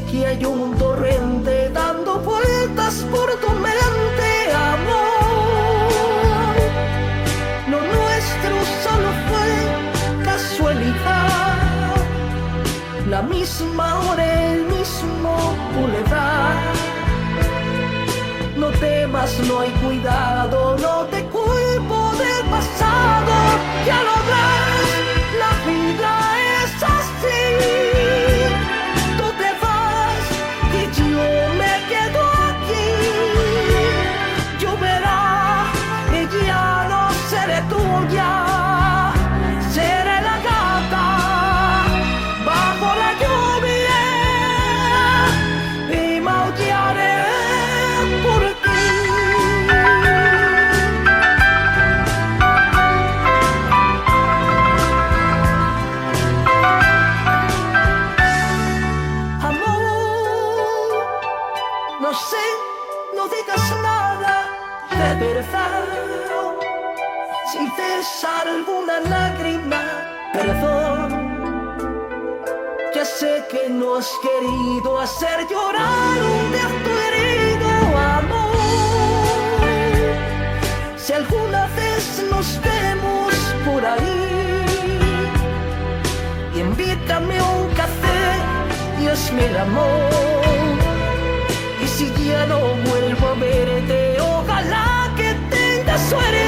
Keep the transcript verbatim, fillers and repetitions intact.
que hay un torrente dando vueltas por tu mente, amor. Lo nuestro solo fue casualidad, la misma hora, el mismo bulevar. No temas, no hay cuidado, no te culpo del pasado, ya lo ves, la vida es así. Tú te vas y yo me quedo aquí. Lloverá y ya no seré tuya, seré la gata bajo la lluvia y maullaré por ti. No sé, no digas nada de verdad. Si ves alguna lágrima, perdón. Ya sé que no has querido hacer llorar un llanto herido, amor. Si alguna vez nos vemos por ahí, invítame a un café y hazme el amor. Y si ya no vuelvo a verte, ojalá que tengas suerte.